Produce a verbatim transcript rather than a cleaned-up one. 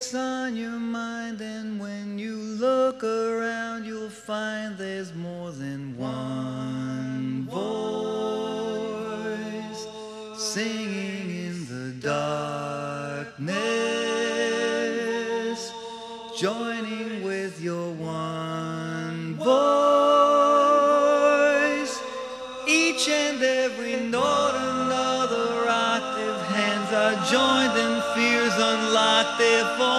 what's on your mind, and when you look around, you'll find there's more than one voice singing in the darkness, joining with your one voice. Each and every note, another octave, hands are joined and fears unlocked. Therefore